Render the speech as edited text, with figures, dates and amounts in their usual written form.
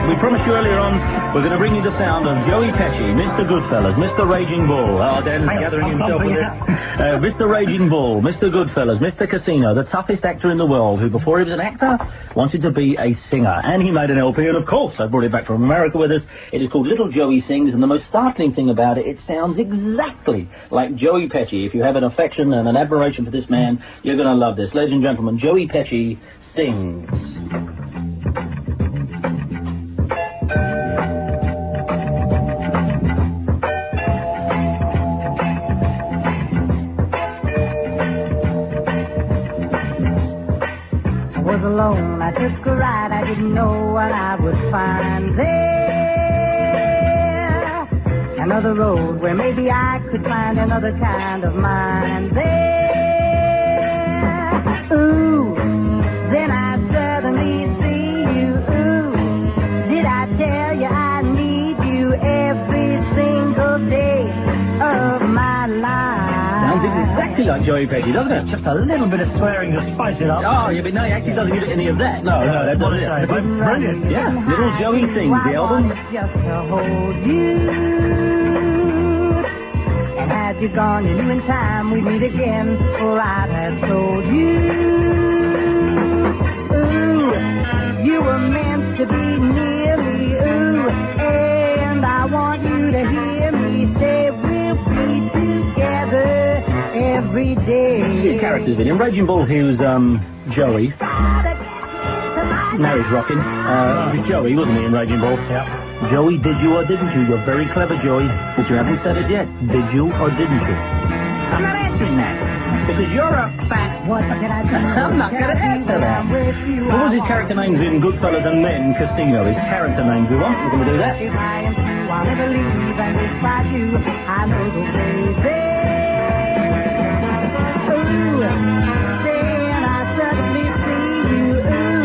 We promised you earlier on we're going to bring you the sound of Joey Pesci, Mr. Goodfellas, Mr. Raging Bull. Oh, Dan's gathering himself with it. Mr. Raging Bull, Mr. Goodfellas, Mr. Casino, the toughest actor in the world, who before he was an actor wanted to be a singer. And he made an LP, and of course I brought it back from America with us. It is called Little Joey Sings, and the most startling thing about it, it sounds exactly like Joey Pesci. If you have an affection and an admiration for this man, you're going to love this. Ladies and gentlemen, Joey Pesci sings. Was alone, I took a ride, I didn't know what I would find there. Another road where maybe I could find another kind of mind there. Ooh, then I suddenly see you. Ooh, did I tell you I need you every single day of my life? Sounds exactly like Joey Pesci, doesn't it? Just a little bit of swearing to spice it up. Oh, yeah, but no, he actually doesn't give it any of that. No, that doesn't it. Brilliant. Yeah, Little Joey Sings, the album. Just to hold you. And had you gone, you knew in time we'd meet again, for I'd have told you. Ooh, you were meant to be near me, ooh, and I want you to hear me say we'll be together every day. His character's in him. Raging Bull, he was, Joey. Now he's rocking. He was Joey, wasn't he, in Raging Bull? Yeah. Joey, did you or didn't you? You're very clever, Joey, but you haven't said it yet. Did you or didn't you? I'm not answering that, because you're a fat... What can I do? I'm not going to answer that. What was his character names in Goodfellas and then Casino? His character names, we want. We're going to do that. If I am true, I'll never leave, and if I do, I know the way